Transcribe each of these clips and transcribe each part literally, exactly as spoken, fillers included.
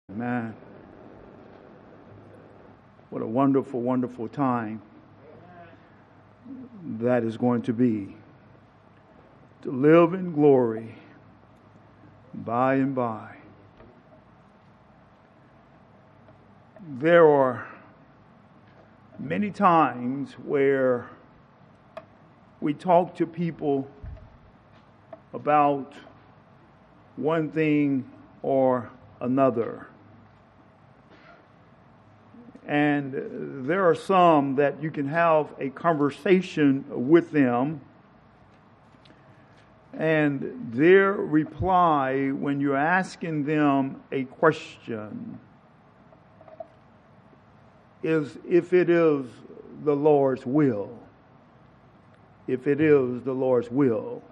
Man, what a wonderful, wonderful time that is going to be. To live in glory by and by. There are many times where we talk to people about one thing or another. And there are some that you can have a conversation with them, and their reply when you're asking them a question is if it is the Lord's will. If it is the Lord's will.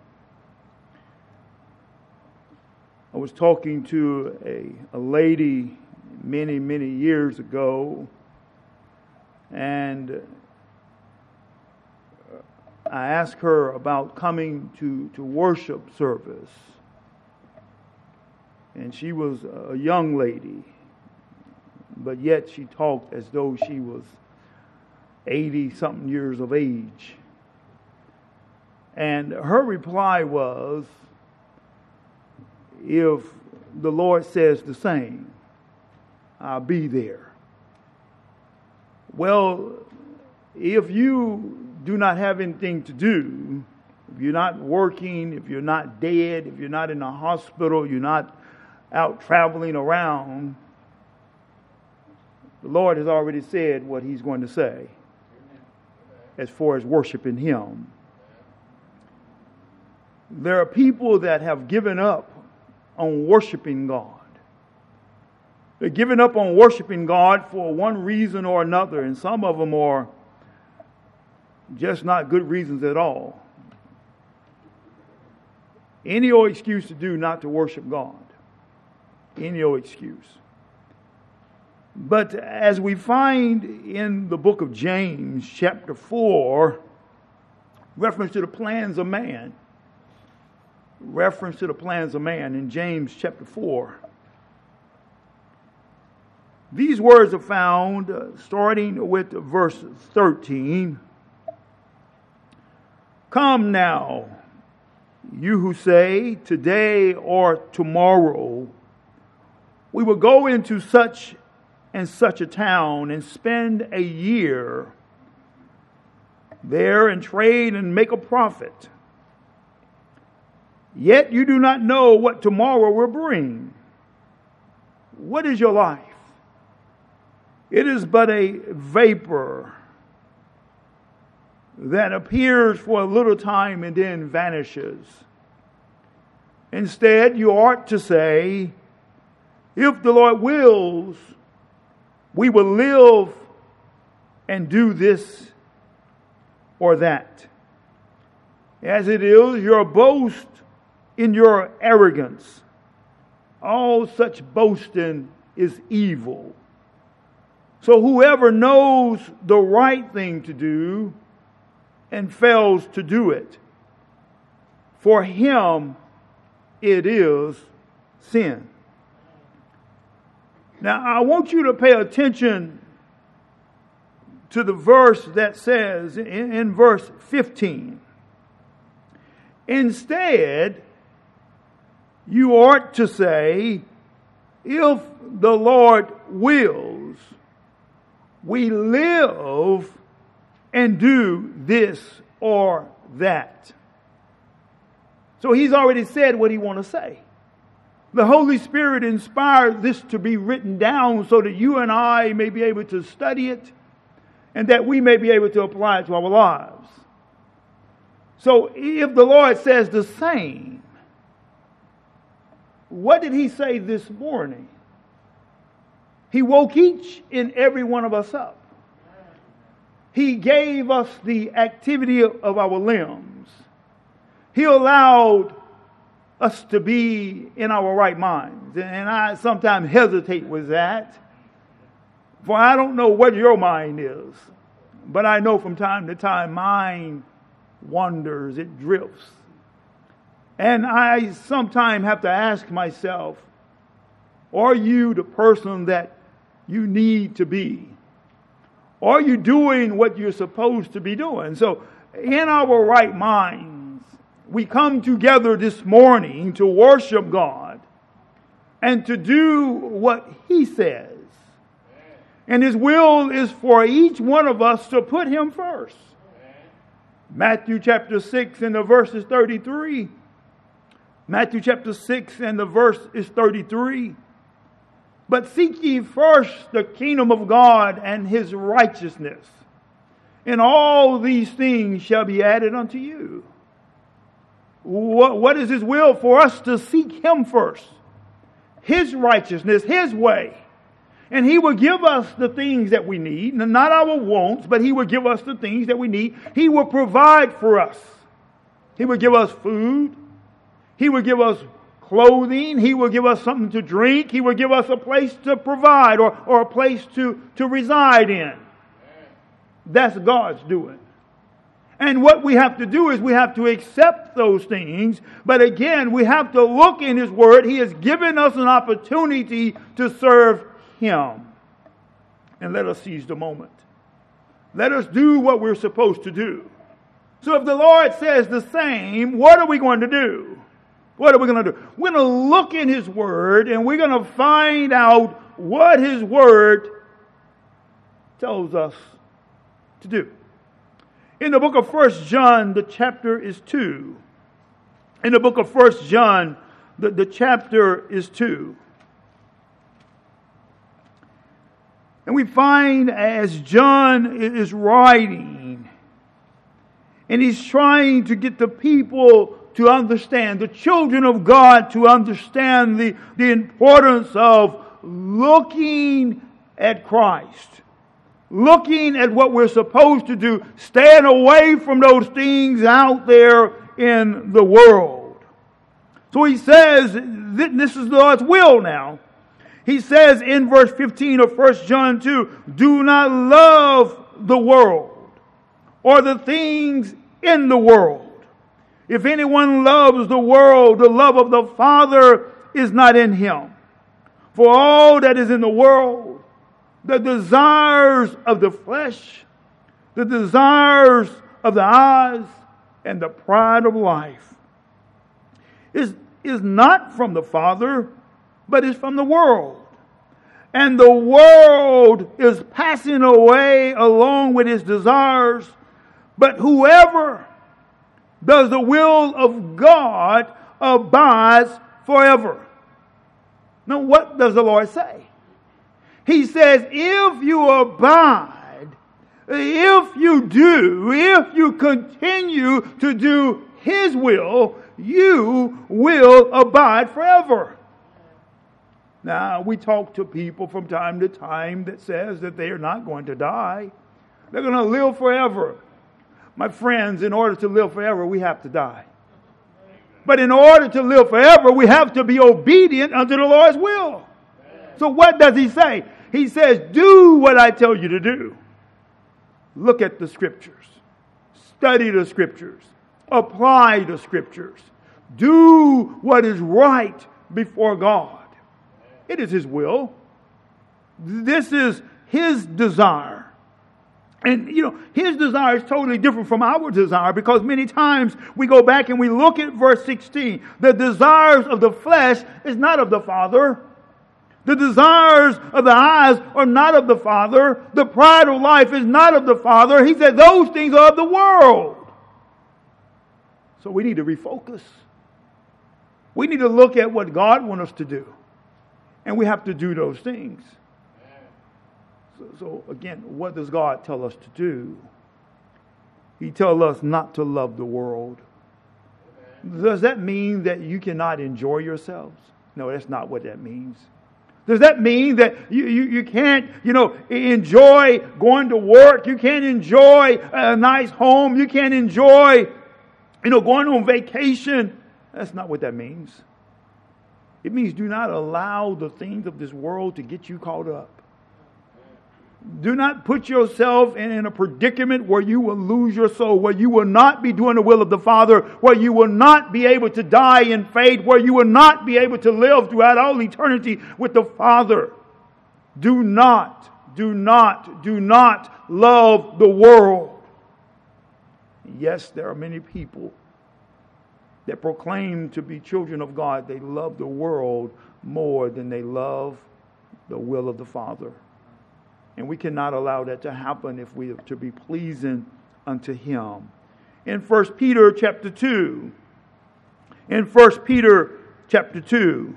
I was talking to a, a lady many, many years ago, and I asked her about coming to, to worship service. And she was a young lady, but yet she talked as though she was eighty-something years of age. And her reply was, if the Lord says the same, I'll be there. Well, if you do not have anything to do, if you're not working, if you're not dead, if you're not in a hospital, you're not out traveling around, the Lord has already said what He's going to say as far as worshiping Him. There are people that have given up on worshiping God. They're giving up on worshiping God for one reason or another, and some of them are just not good reasons at all. Any old excuse to do not to worship God. Any old excuse. But as we find in the book of James, chapter four, reference to the plans of man. Reference to the plans of man in James chapter four. These words are found uh, starting with verse thirteen. Come now, you who say, today or tomorrow, we will go into such and such a town and spend a year there and trade and make a profit. Yet you do not know what tomorrow will bring. What is your life? It is but a vapor that appears for a little time and then vanishes. Instead, you ought to say, if the Lord wills, we will live and do this or that. As it is, your boast in your arrogance. All such boasting is evil. So whoever knows the right thing to do and fails to do it, for him it is sin. Now I want you to pay attention to the verse that says in, in verse fifteen. Instead, you ought to say, if the Lord wills, we live and do this or that. So he's already said what he wants to say. The Holy Spirit inspired this to be written down so that you and I may be able to study it and that we may be able to apply it to our lives. So if the Lord says the same, what did He say this morning? He woke each and every one of us up. He gave us the activity of our limbs. He allowed us to be in our right minds. And I sometimes hesitate with that. For I don't know what your mind is. But I know from time to time mine wanders, it drifts. And I sometimes have to ask myself, Are you the person that you need to be? Are you doing what you're supposed to be doing? So, in our right minds, we come together this morning to worship God and to do what He says. And His will is for each one of us to put Him first. Matthew chapter six and the verse is thirty-three. Matthew chapter six and the verse is thirty-three. But seek ye first the kingdom of God and His righteousness, and all these things shall be added unto you. What, what is His will? For us to seek Him first. His righteousness, His way. And He will give us the things that we need. Not our wants, but He will give us the things that we need. He will provide for us. He will give us food. He will give us clothing. He will give us something to drink. He will give us a place to provide or, or a place to, to reside in. That's God's doing. And what we have to do is we have to accept those things. But again, we have to look in His Word. He has given us an opportunity to serve Him. And let us seize the moment. Let us do what we're supposed to do. So if the Lord says the same, what are we going to do? What are we going to do? We're going to look in His Word and we're going to find out what His Word tells us to do. In the book of First John, the chapter is two. In the book of First John, the, the chapter is two. And we find as John is writing, and he's trying to get the people to understand, the children of God to understand the, the importance of looking at Christ. Looking at what we're supposed to do, staying away from those things out there in the world. So he says, this is the Lord's will now. He says in verse fifteen of First John two, do not love the world or the things in the world. If anyone loves the world, the love of the Father is not in him. For all that is in the world, the desires of the flesh, the desires of the eyes, and the pride of life is, is not from the Father, but is from the world. And the world is passing away along with its desires, but whoever does the will of God abides forever. Now, what does the Lord say? He says, if you abide, if you do, if you continue to do His will, you will abide forever. Now, we talk to people from time to time that says that they are not going to die. They're going to live forever. My friends, in order to live forever, we have to die. But in order to live forever, we have to be obedient unto the Lord's will. So what does He say? He says, do what I tell you to do. Look at the Scriptures. Study the Scriptures. Apply the Scriptures. Do what is right before God. It is His will. This is His desire. And, you know, His desire is totally different from our desire, because many times we go back and we look at verse sixteen. The desires of the flesh is not of the Father. The desires of the eyes are not of the Father. The pride of life is not of the Father. He said those things are of the world. So we need to refocus. We need to look at what God wants us to do. And we have to do those things. So, so again, what does God tell us to do? He tells us not to love the world. Does that mean that you cannot enjoy yourselves? No, that's not what that means. Does that mean that you, you, you can't, you know, enjoy going to work? You can't enjoy a nice home. You can't enjoy, you know, going on vacation. That's not what that means. It means do not allow the things of this world to get you caught up. Do not put yourself in, in a predicament where you will lose your soul, where you will not be doing the will of the Father, where you will not be able to die in faith, where you will not be able to live throughout all eternity with the Father. Do not, do not, do not love the world. Yes, there are many people that proclaim to be children of God. They love the world more than they love the will of the Father. And we cannot allow that to happen if we are to be pleasing unto Him. In First Peter chapter two, in First Peter chapter two,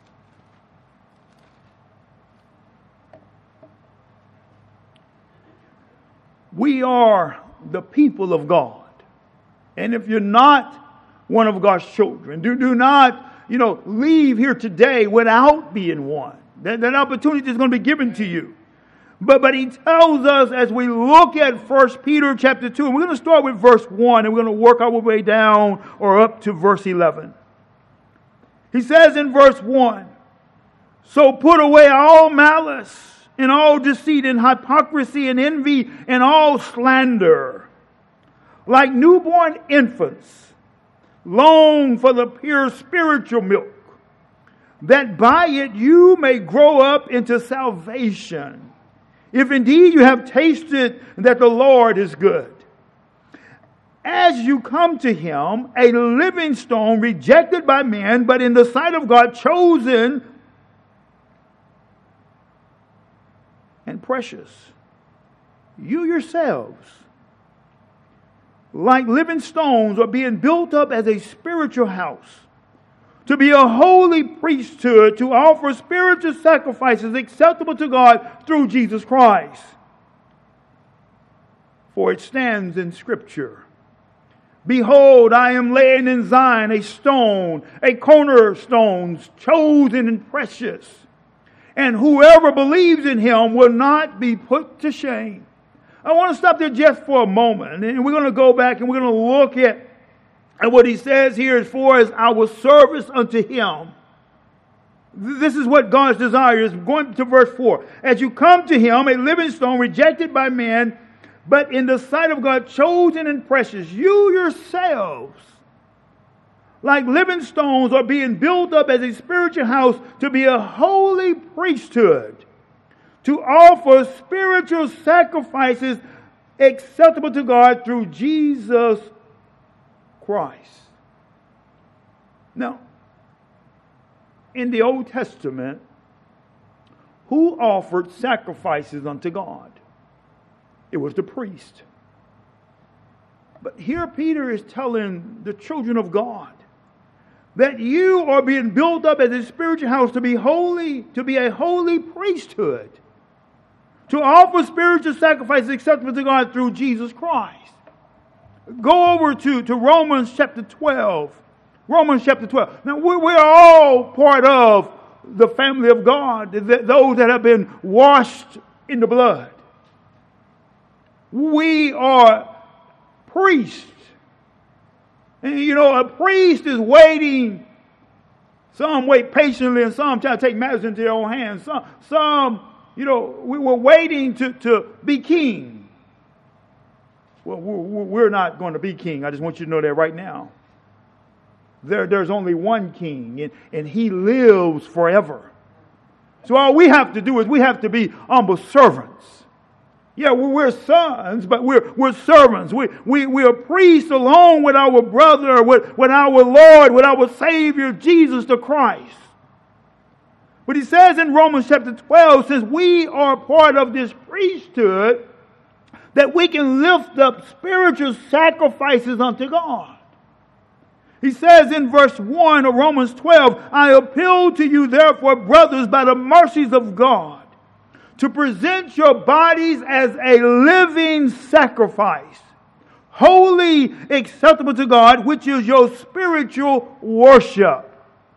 we are the people of God. And if you're not one of God's children, do, do not, you know, leave here today without being one. That, that opportunity is going to be given to you. But, but he tells us as we look at First Peter chapter two, and we're going to start with verse one, and we're going to work our way down or up to verse eleven. He says in verse one, so put away all malice and all deceit and hypocrisy and envy and all slander. Like newborn infants, long for the pure spiritual milk, that by it you may grow up into salvation, if indeed you have tasted that the Lord is good. As you come to Him, a living stone rejected by men, but in the sight of God chosen and precious. You yourselves, like living stones, are being built up as a spiritual house, to be a holy priesthood, to offer spiritual sacrifices acceptable to God through Jesus Christ. For it stands in Scripture, behold, I am laying in Zion a stone, a cornerstone, chosen and precious, and whoever believes in Him will not be put to shame. I want to stop there just for a moment, and we're going to go back and we're going to look at And what he says here as far as our service unto Him. This is what God's desire is. Going to verse four. As you come to Him, a living stone rejected by men, but in the sight of God chosen and precious. You yourselves, like living stones, are being built up as a spiritual house to be a holy priesthood, to offer spiritual sacrifices acceptable to God through Jesus Christ. Now, in the Old Testament, who offered sacrifices unto God? It was the priest. But here Peter is telling the children of God that you are being built up as a spiritual house to be holy, to be a holy priesthood, to offer spiritual sacrifices acceptable to God through Jesus Christ. Go over to, to Romans chapter twelve. Romans chapter twelve. Now, we're, we're all part of the family of God, those that have been washed in the blood. We are priests. And you know, a priest is waiting. Some wait patiently and some try to take matters into their own hands. Some, some you know, we were waiting to, to be king. Well, we're not going to be king. I just want you to know that right now. There, there's only one king, and, and He lives forever. So all we have to do is we have to be humble servants. Yeah, we're sons, but we're, we're servants. We, we, we are priests along with our brother, with, with our Lord, with our Savior, Jesus the Christ. But he says in Romans chapter twelve, since we are part of this priesthood, that we can lift up spiritual sacrifices unto God. He says in verse one of Romans twelve, I appeal to you therefore, brothers, by the mercies of God, to present your bodies as a living sacrifice, holy, acceptable to God, which is your spiritual worship.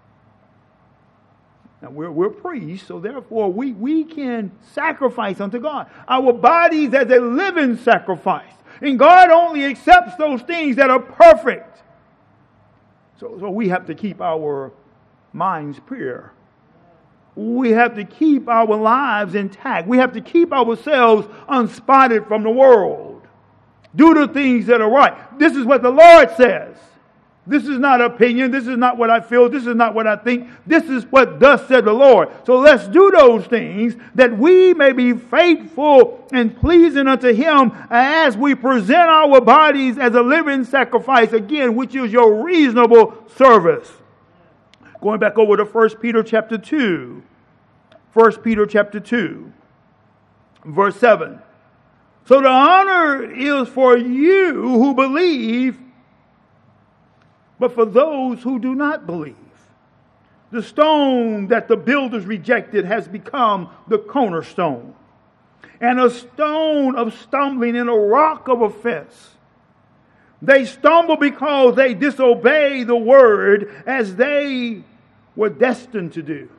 Now, we're, we're priests, so therefore we, we can sacrifice unto God. Our bodies as a living sacrifice. And God only accepts those things that are perfect. So, so we have to keep our minds pure. we have to keep our lives intact. We have to keep ourselves unspotted from the world. Do the things that are right. This is what the Lord says. This is not opinion. This is not what I feel. This is not what I think. This is what thus said the Lord. So let's do those things that we may be faithful and pleasing unto Him as we present our bodies as a living sacrifice, again, which is your reasonable service. Going back over to First Peter chapter two. First Peter chapter two, verse seven. So the honor is for you who believe, but for those who do not believe, the stone that the builders rejected has become the cornerstone, and a stone of stumbling and a rock of offense. They stumble because they disobey the word as they were destined to do.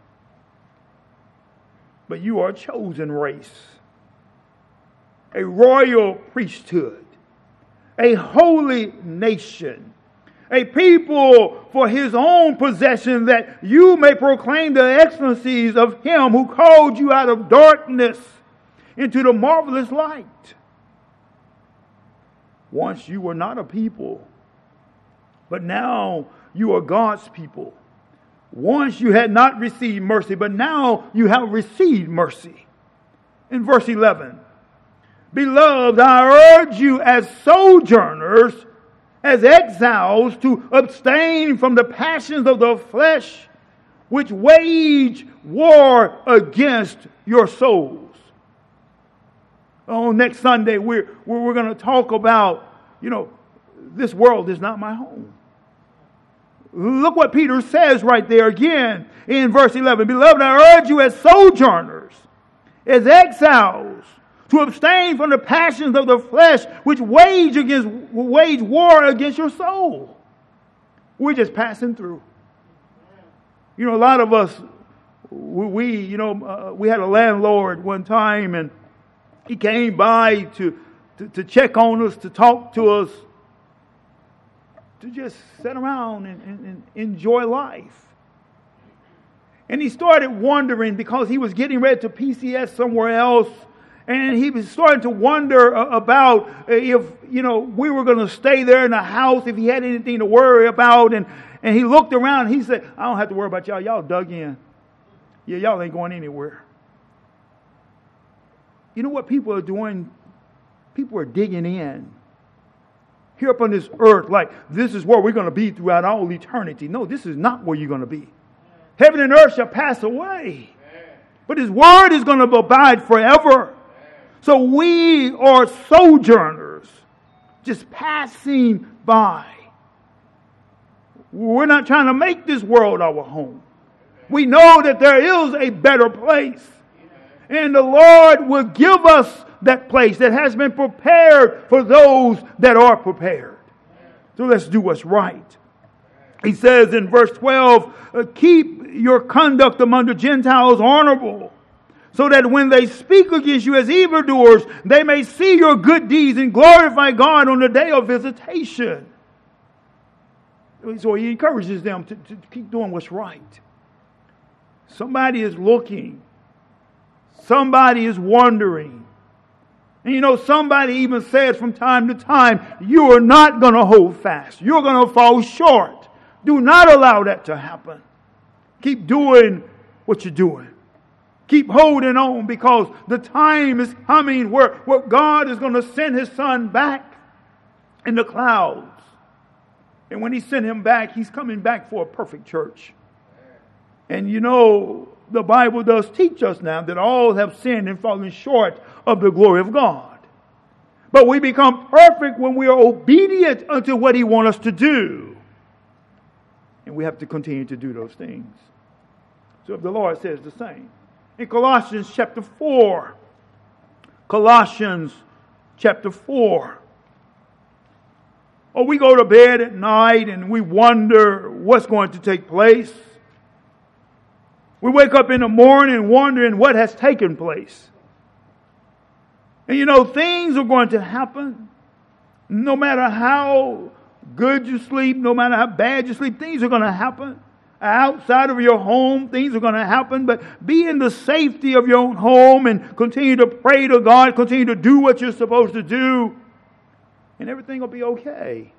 But you are a chosen race, a royal priesthood, a holy nation, a people for His own possession, that you may proclaim the excellencies of Him who called you out of darkness into the marvelous light. Once you were not a people, but now you are God's people. Once you had not received mercy, but now you have received mercy. In verse eleven, beloved, I urge you as sojourners, as exiles, to abstain from the passions of the flesh, which wage war against your souls. Oh, next Sunday we're we're going to talk about, you know, this world is not my home. Look what Peter says right there again in verse eleven. Beloved, I urge you as sojourners, as exiles, to abstain from the passions of the flesh, which wage against wage war against your soul. We're just passing through. You know, a lot of us, we, you know, uh, we had a landlord one time, and he came by to, to, to check on us, to talk to us, to just sit around and, and, and enjoy life. And he started wondering, because he was getting ready to P C S somewhere else, and he was starting to wonder about if, you know, we were going to stay there in the house, if he had anything to worry about. And, and he looked around and he said, I don't have to worry about y'all. Y'all dug in. Yeah, y'all ain't going anywhere. You know what people are doing? People are digging in. Here up on this earth, like this is where we're going to be throughout all eternity. No, this is not where you're going to be. Heaven and earth shall pass away, but His word is going to abide forever. So we are sojourners, just passing by. We're not trying to make this world our home. We know that there is a better place. And the Lord will give us that place that has been prepared for those that are prepared. So let's do what's right. He says in verse twelve, keep your conduct among the Gentiles honorable, so that when they speak against you as evildoers, they may see your good deeds and glorify God on the day of visitation. So he encourages them to, to keep doing what's right. Somebody is looking. Somebody is wondering. And you know, somebody even said from time to time, you are not going to hold fast. You're going to fall short. Do not allow that to happen. Keep doing what you're doing. Keep holding on, because the time is coming where, where God is going to send His Son back in the clouds. And when He sent Him back, He's coming back for a perfect church. And you know, the Bible does teach us now that all have sinned and fallen short of the glory of God. But we become perfect when we are obedient unto what He wants us to do. And we have to continue to do those things. So if the Lord says the same. In Colossians chapter four, Colossians chapter four. Or we go to bed at night and we wonder what's going to take place. We wake up in the morning wondering what has taken place. And you know, things are going to happen. No matter how good you sleep, no matter how bad you sleep, things are going to happen. Outside of your home, things are going to happen, but be in the safety of your own home and continue to pray to God, continue to do what you're supposed to do, and everything will be okay.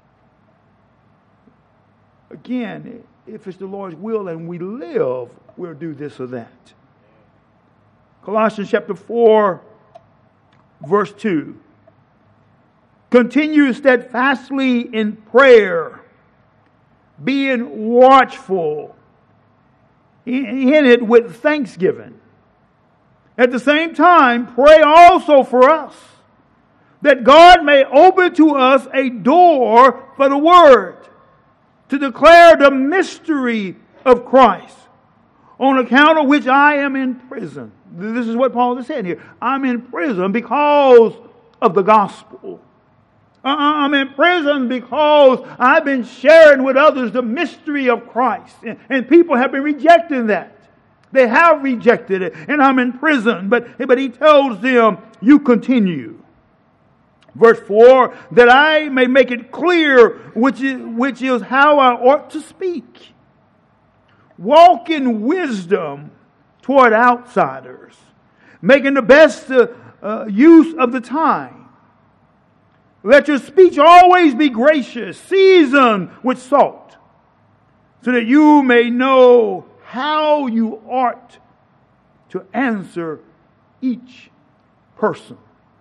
Again, if it's the Lord's will and we live, we'll do this or that. Colossians chapter four, verse two. Continue steadfastly in prayer, being watchful in it with thanksgiving. At the same time, pray also for us, that God may open to us a door for the word, to declare the mystery of Christ, on account of which I am in prison. This is what Paul is saying here. I'm in prison because of the gospel. I'm in prison because I've been sharing with others the mystery of Christ. And people have been rejecting that. They have rejected it. And I'm in prison. But, but he tells them, you continue. Verse four, that I may make it clear which is, which is how I ought to speak. Walk in wisdom toward outsiders, making the best uh, uh, use of the time. Let your speech always be gracious, seasoned with salt, so that you may know how you ought to answer each person.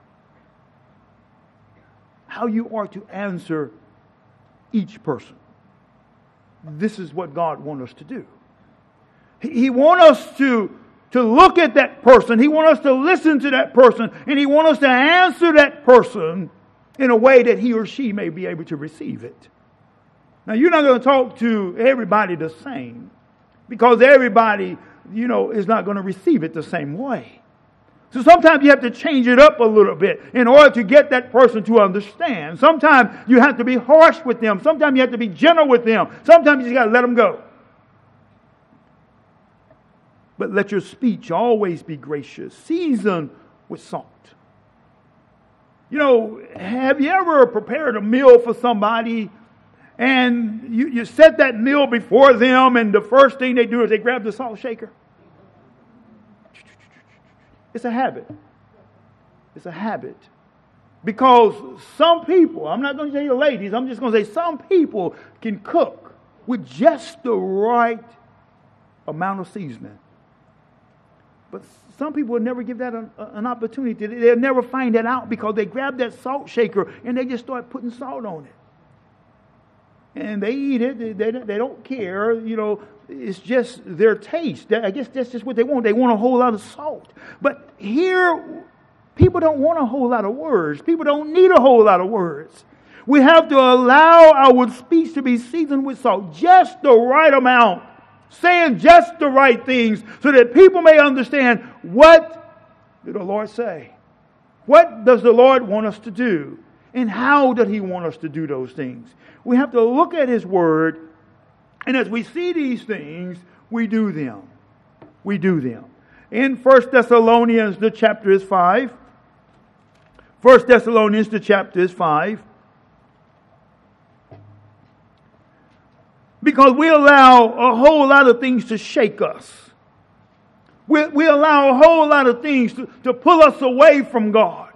How you ought to answer each person. This is what God wants us to do. He wants us to, to look at that person. He wants us to listen to that person. And He wants us to answer that person in a way that he or she may be able to receive it. Now, you're not going to talk to everybody the same, because everybody, you know, is not going to receive it the same way. So sometimes you have to change it up a little bit in order to get that person to understand. Sometimes you have to be harsh with them. Sometimes you have to be gentle with them. Sometimes you just got to let them go. But let your speech always be gracious, seasoned with salt. You know, have you ever prepared a meal for somebody and you, you set that meal before them and the first thing they do is they grab the salt shaker? It's a habit. It's a habit. Because some people, I'm not going to say the ladies, I'm just going to say some people can cook with just the right amount of seasoning. But some people will never give that an, an opportunity. They'll never find that out because they grab that salt shaker and they just start putting salt on it. And they eat it. They, they, they don't care. You know, it's just their taste. I guess that's just what they want. They want a whole lot of salt. But here, people don't want a whole lot of words. People don't need a whole lot of words. We have to allow our speech to be seasoned with salt. Just the right amount. Saying just the right things so that people may understand, what did the Lord say? What does the Lord want us to do? And how did He want us to do those things? We have to look at His Word, and as we see these things, we do them. We do them. In First Thessalonians, the chapter is five. First Thessalonians, the chapter is five. Because we allow a whole lot of things to shake us. We, we allow a whole lot of things to, to pull us away from God.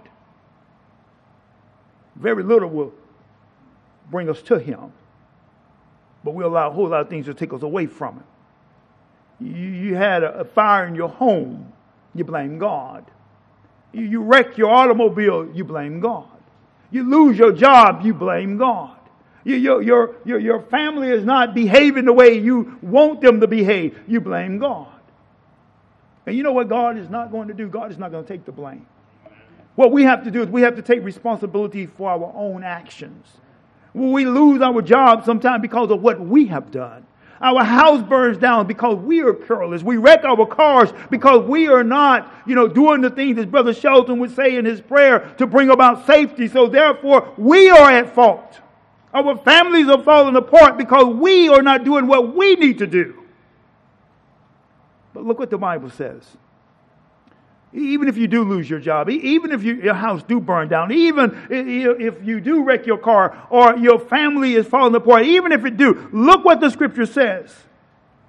Very little will bring us to Him. But we allow a whole lot of things to take us away from Him. You, you had a, a fire in your home, you blame God. You, you wreck your automobile, you blame God. You lose your job, you blame God. Your, your, your, your family is not behaving the way you want them to behave. You blame God. And you know what God is not going to do? God is not going to take the blame. What we have to do is we have to take responsibility for our own actions. We lose our job sometimes because of what we have done. Our house burns down because we are careless. We wreck our cars because we are not, you know, doing the things that Brother Shelton would say in his prayer to bring about safety. So therefore, we are at fault. Our families are falling apart because we are not doing what we need to do. But look what the Bible says. Even if you do lose your job, even if you, your house do burn down, even if you do wreck your car or your family is falling apart, even if it do, look what the Scripture says.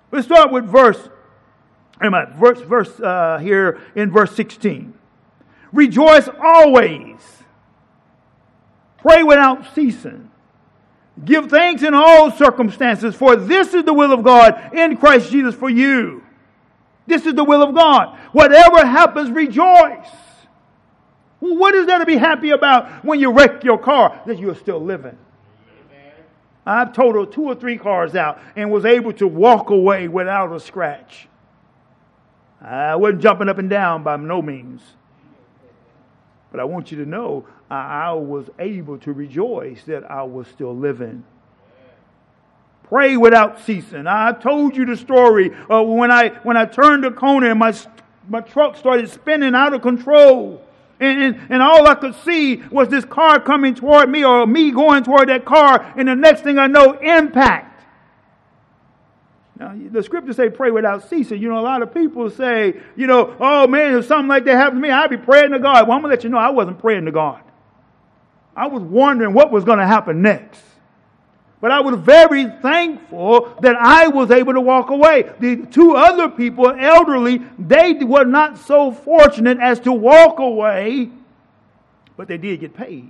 Let's start with verse, verse, verse uh, here in verse sixteen. Rejoice always. Pray without ceasing. Give thanks in all circumstances, for this is the will of God in Christ Jesus for you. This is the will of God. Whatever happens, rejoice. What is there to be happy about when you wreck your car? That you're still living. Amen. I've totaled two or three cars out and was able to walk away without a scratch. I wasn't jumping up and down by no means. But I want you to know I was able to rejoice that I was still living. Pray without ceasing. I told you the story uh, when I when I turned the corner and my my truck started spinning out of control. And, and, and all I could see was this car coming toward me or me going toward that car. And the next thing I know, impact. Now, the scriptures say pray without ceasing. You know, a lot of people say, you know, oh man, if something like that happened to me, I'd be praying to God. Well, I'm going to let you know I wasn't praying to God. I was wondering what was going to happen next. But I was very thankful that I was able to walk away. The two other people, elderly, they were not so fortunate as to walk away, but they did get paid.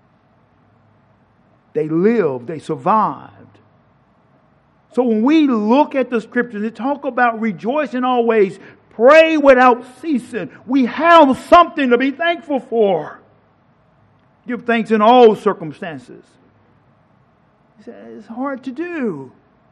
They lived, they survived. So when we look at the scriptures, they talk about rejoicing always, pray without ceasing. We have something to be thankful for. Give thanks in all circumstances. It's hard to do.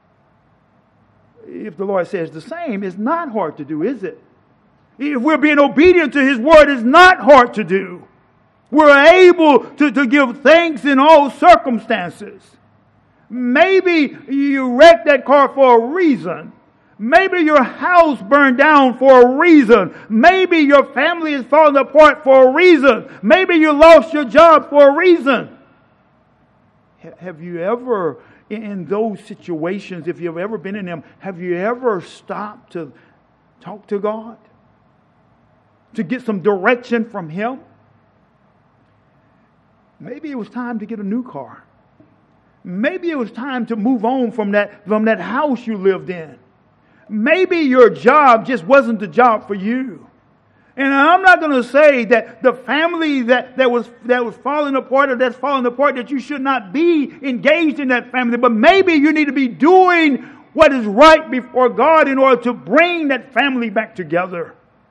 If the Lord says the same, it's not hard to do, is it? If we're being obedient to His word, it's not hard to do. We're able to, to give thanks in all circumstances. Maybe you wrecked that car for a reason. Maybe your house burned down for a reason. Maybe your family is falling apart for a reason. Maybe you lost your job for a reason. Have you ever, in those situations, if you've ever been in them, have you ever stopped to talk to God? To get some direction from Him? Maybe it was time to get a new car. Maybe it was time to move on from that, from that house you lived in. Maybe your job just wasn't the job for you. And I'm not going to say that the family that, that was that was falling apart or that's falling apart, that you should not be engaged in that family. But maybe you need to be doing what is right before God in order to bring that family back together.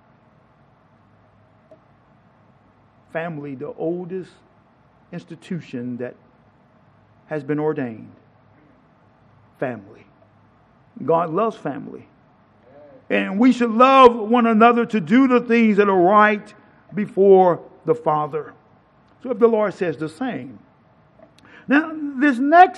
Family, the oldest institution that has been ordained. Family. God loves family. And we should love one another to do the things that are right before the Father. So if the Lord says the same. Now, this next,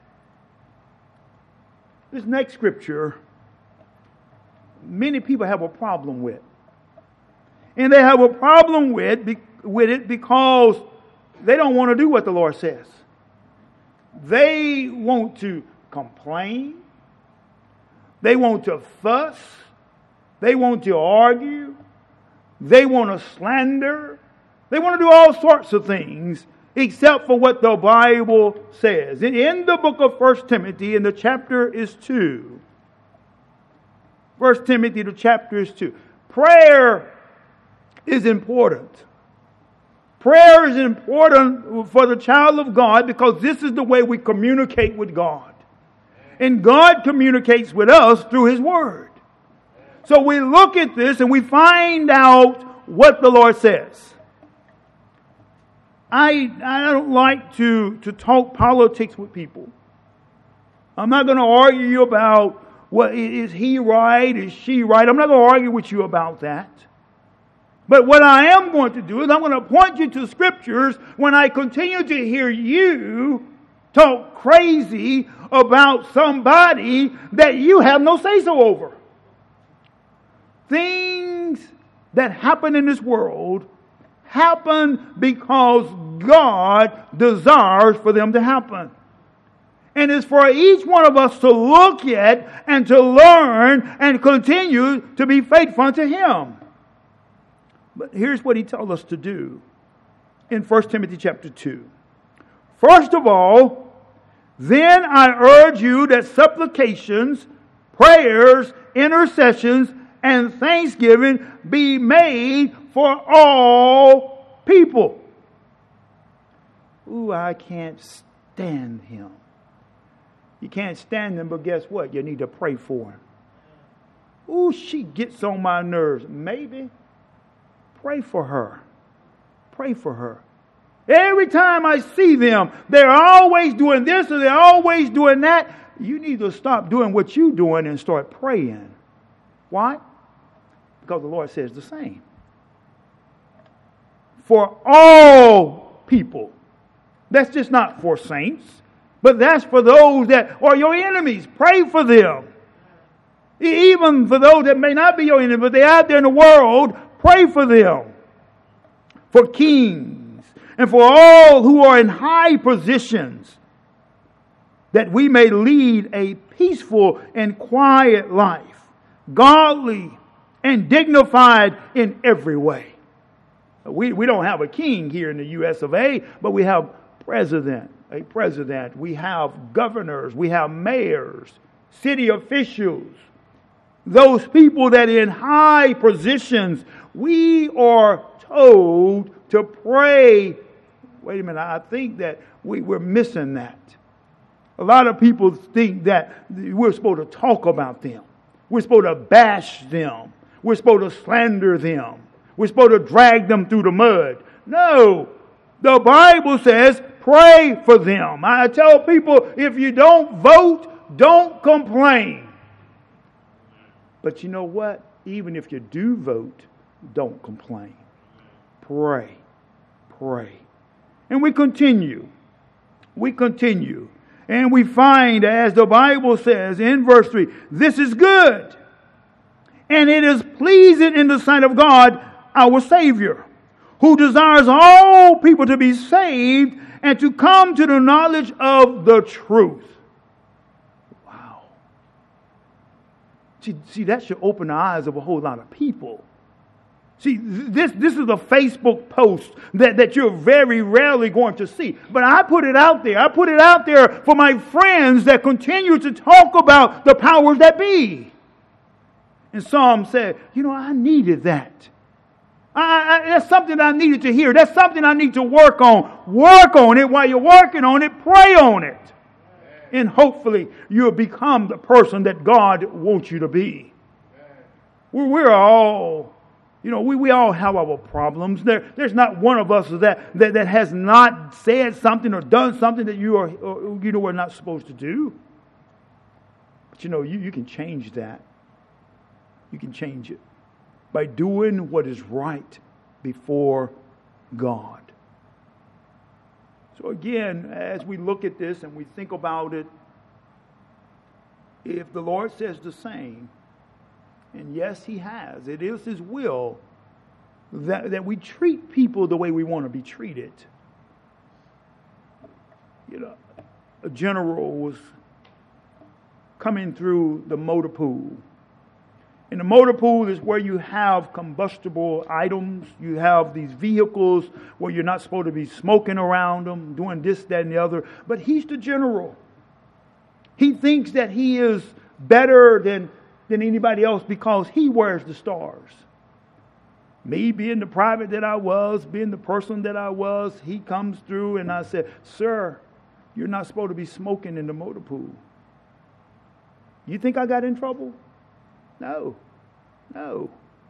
this next scripture, many people have a problem with. And they have a problem with, with it because they don't want to do what the Lord says. They want to complain. They want to fuss. They want to argue. They want to slander. They want to do all sorts of things except for what the Bible says. In the book of First Timothy, and the chapter is two. First Timothy, the chapter is two. Prayer is important. Prayer is important for the child of God because this is the way we communicate with God. And God communicates with us through His Word. So we look at this and we find out what the Lord says. I I don't like to, to talk politics with people. I'm not going to argue about, well, is he right? Is she right? I'm not going to argue with you about that. But what I am going to do is I'm going to point you to scriptures when I continue to hear you talk crazy about somebody that you have no say-so over. Things that happen in this world happen because God desires for them to happen. And it's for each one of us to look at and to learn and continue to be faithful to Him. But here's what He tells us to do in First Timothy chapter two. First of all, then I urge you that supplications, prayers, intercessions, and thanksgiving be made for all people. Ooh, I can't stand him. You can't stand him, but guess what? You need to pray for him. Ooh, she gets on my nerves. Maybe. Pray for her. Pray for her. Every time I see them, they're always doing this or they're always doing that. You need to stop doing what you're doing and start praying. Why? Because the Lord says the same. For all people. That's just not for saints, but that's for those that are your enemies. Pray for them. Even for those that may not be your enemies, but they're out there in the world, pray for them. For kings and for all who are in high positions, that we may lead a peaceful and quiet life, godly and dignified in every way. We, we don't have a king here in the U S of A, but we have president, a president. We have governors. We have mayors, city officials. Those people that are in high positions, we are told to pray. Wait a minute, I think that we, we're missing that. A lot of people think that we're supposed to talk about them. We're supposed to bash them. We're supposed to slander them. We're supposed to drag them through the mud. No, the Bible says pray for them. I tell people, if you don't vote, don't complain. But you know what? Even if you do vote, don't complain. Pray. Pray. And we continue. We continue. And we find, as the Bible says in verse three, this is good. And it is pleasing in the sight of God, our Savior, who desires all people to be saved and to come to the knowledge of the truth. Wow. See, see, that should open the eyes of a whole lot of people. See, this, this is a Facebook post that, that you're very rarely going to see. But I put it out there. I put it out there for my friends that continue to talk about the powers that be. And some said, you know, I needed that. I, I, that's something I needed to hear. That's something I need to work on. Work on it. While you're working on it, pray on it. And hopefully you'll become the person that God wants you to be. We're, we're all, you know, we, we all have our problems. There, there's not one of us that, that, that has not said something or done something that you are, or, you know, are not supposed to do. But you know, you, you can change that. You can change it by doing what is right before God. So again, as we look at this and we think about it, if the Lord says the same, and yes, He has, it is His will that, that we treat people the way we want to be treated. You know, a general was coming through the motor pool. And the motor pool is where you have combustible items. You have these vehicles where you're not supposed to be smoking around them, doing this, that, and the other. But he's the general. He thinks that he is better than, than anybody else because he wears the stars. Me being the private that I was, being the person that I was, he comes through and I said, sir, you're not supposed to be smoking in the motor pool. You think I got in trouble? No, no.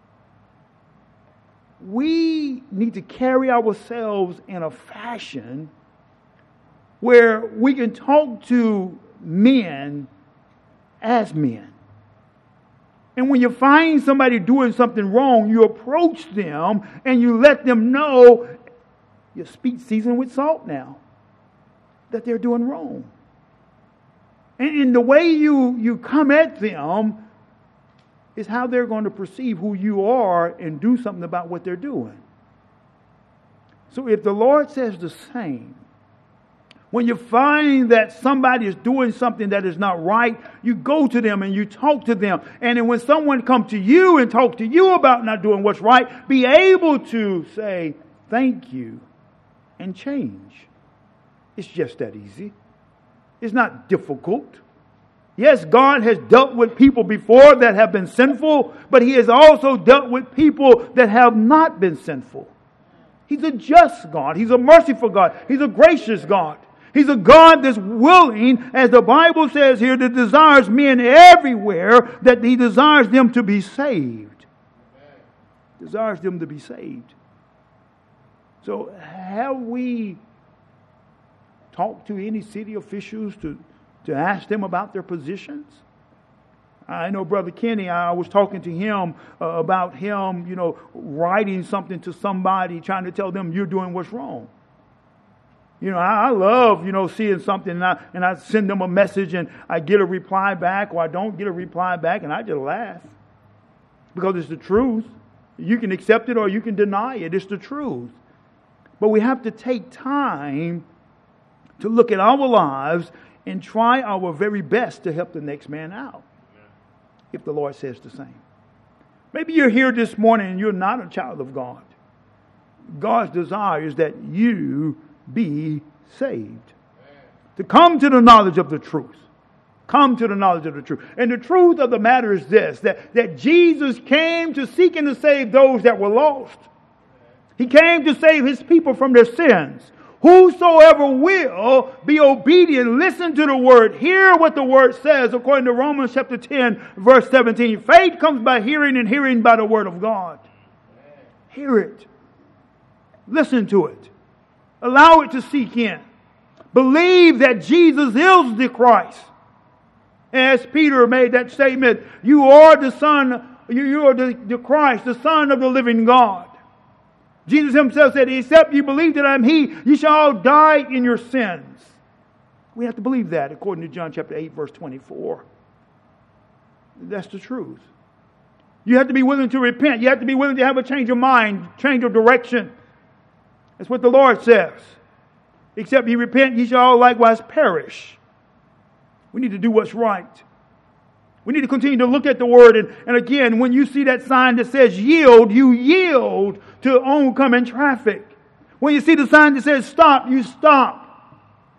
We need to carry ourselves in a fashion where we can talk to men as men. And when you find somebody doing something wrong, you approach them and you let them know, your speech seasoned with salt now, that they're doing wrong. And in the way you, you come at them is how they're going to perceive who you are and do something about what they're doing. So if the Lord says the same, when you find that somebody is doing something that is not right, you go to them and you talk to them. And then when someone comes to you and talk to you about not doing what's right, be able to say, thank you, and change. It's just that easy. It's not difficult. Yes, God has dealt with people before that have been sinful, but He has also dealt with people that have not been sinful. He's a just God. He's a merciful God. He's a gracious God. He's a God that's willing, as the Bible says here, that desires men everywhere, that He desires them to be saved. Desires them to be saved. So have we talked to any city officials to to ask them about their positions? I know Brother Kenny, I was talking to him uh, about him, you know, writing something to somebody, trying to tell them you're doing what's wrong. You know, I, I love, you know, seeing something and I, and I send them a message and I get a reply back or I don't get a reply back and I just laugh. Because it's the truth. You can accept it or you can deny it. It's the truth. But we have to take time to look at our lives and try our very best to help the next man out. If the Lord says the same. Maybe you're here this morning and you're not a child of God. God's desire is that you be saved. To come to the knowledge of the truth. Come to the knowledge of the truth. And the truth of the matter is this, that, that Jesus came to seek and to save those that were lost. He came to save His people from their sins. Whosoever will be obedient, listen to the word, hear what the word says, according to Romans chapter ten, verse seventeen. Faith comes by hearing, and hearing by the word of God. Hear it. Listen to it. Allow it to sink in. Believe that Jesus is the Christ. As Peter made that statement, you are the Son, you are the, the Christ, the Son of the living God. Jesus Himself said, except you believe that I am He, you shall all die in your sins. We have to believe that according to John chapter eight, verse twenty-four. That's the truth. You have to be willing to repent. You have to be willing to have a change of mind, change of direction. That's what the Lord says. Except ye repent, ye shall all likewise perish. We need to do what's right. We need to continue to look at the Word. And, and again, when you see that sign that says yield, you yield to oncoming traffic. When you see the sign that says stop, you stop.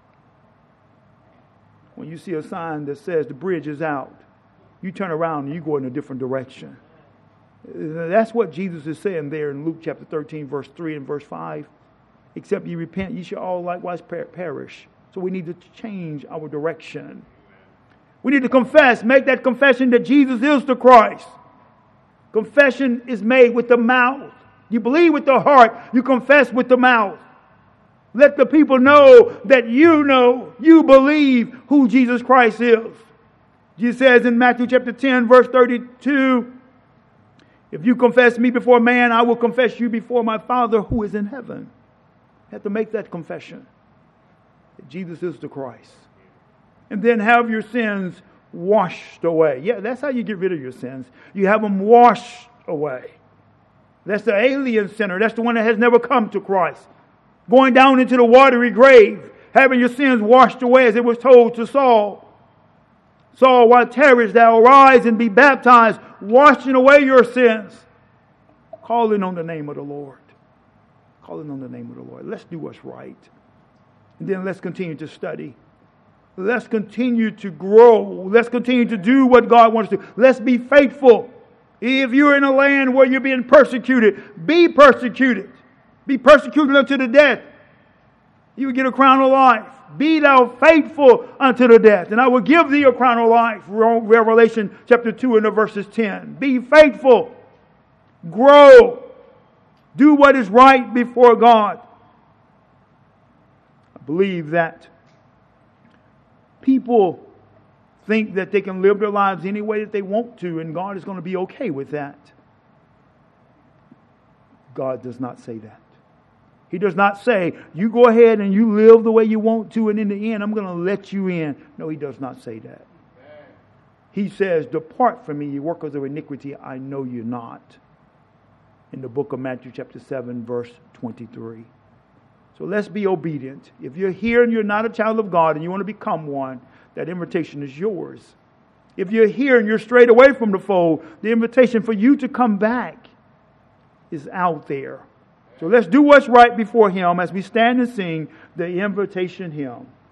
When you see a sign that says the bridge is out, you turn around and you go in a different direction. That's what Jesus is saying there in Luke chapter thirteen, verse three and verse five. Except ye repent, ye shall all likewise per- perish. So we need to change our direction. We need to confess, make that confession that Jesus is the Christ. Confession is made with the mouth. You believe with the heart, you confess with the mouth. Let the people know that you know, you believe who Jesus Christ is. Jesus says in Matthew chapter ten, verse thirty-two, if you confess me before man, I will confess you before my Father who is in heaven. You have to make that confession that Jesus is the Christ. And then have your sins washed away. Yeah, that's how you get rid of your sins. You have them washed away. That's the alien sinner. That's the one that has never come to Christ. Going down into the watery grave, having your sins washed away, as it was told to Saul. Saul, why tarriest thou? Arise and be baptized, washing away your sins. Calling on the name of the Lord. Calling on the name of the Lord. Let's do what's right. And then let's continue to study. Let's continue to grow. Let's continue to do what God wants to do. Let's be faithful. If you're in a land where you're being persecuted, be persecuted. Be persecuted unto the death. You will get a crown of life. Be thou faithful unto the death, and I will give thee a crown of life. Revelation chapter two and the verses ten. Be faithful. Grow. Do what is right before God. I believe that people think that they can live their lives any way that they want to, and God is going to be okay with that. God does not say that. He does not say, you go ahead and you live the way you want to, and in the end, I'm going to let you in. No, He does not say that. He says, depart from me, you workers of iniquity, I know you not. In the book of Matthew chapter seven, verse twenty-three. So let's be obedient. If you're here and you're not a child of God and you want to become one, that invitation is yours. If you're here and you're strayed away from the fold, the invitation for you to come back is out there. So let's do what's right before Him as we stand and sing the invitation hymn.